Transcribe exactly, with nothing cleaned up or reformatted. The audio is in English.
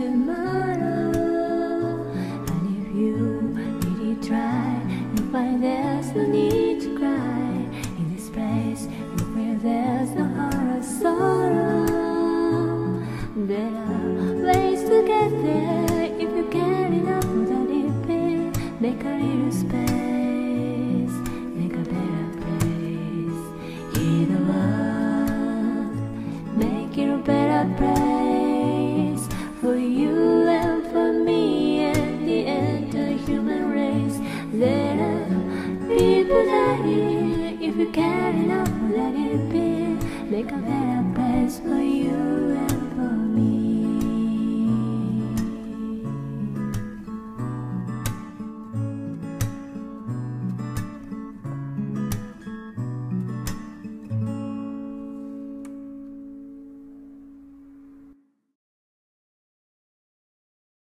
tomorrow. And if you really try, you'll find there's no need to cry. In this place, you feel there's no heart of sorrow. There are ways to get there if you care enough for that it be. Make a little space, make a better place. Hear the world, make it a better place for you and for me and the entire human race. There are people dying if you care enough for that it be. Make a better